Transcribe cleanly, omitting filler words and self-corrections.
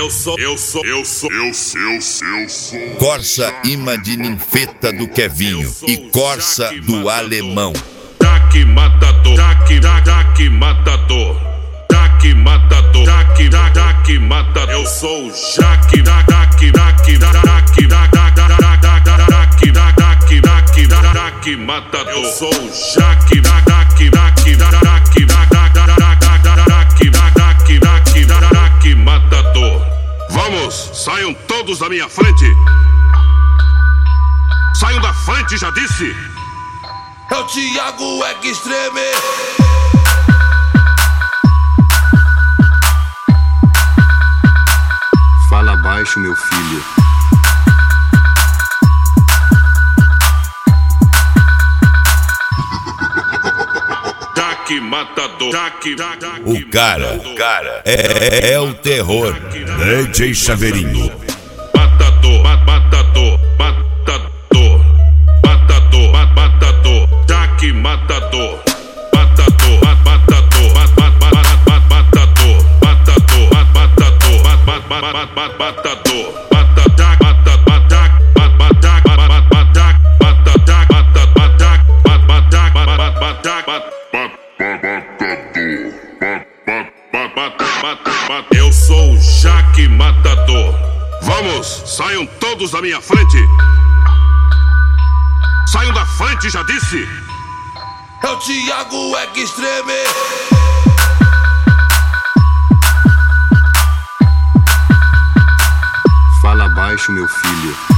Corsa imã de ninfeta do Kevinho e Corsa do Alemão. Jaque matador, Jaque matador, Jaque matador, Jaque matador. Eu sou o Jaque, Jaque matador. Eu sou o Jaque, Jaque matador. Vamos, saiam todos da minha frente. Saiam da frente, já disse. É o Thiago Extreme. Fala baixo, meu filho. Jaque matador, O cara é o terror. DJ Chaveirinho. Matador, matador, matador, matador, matador, Jaque matador, matador, matador, matador, matador, eu sou o Jaque matador. Vamos, saiam todos da minha frente. Saiam da frente, já disse. É o Thiago Extreme. Fala baixo, meu filho.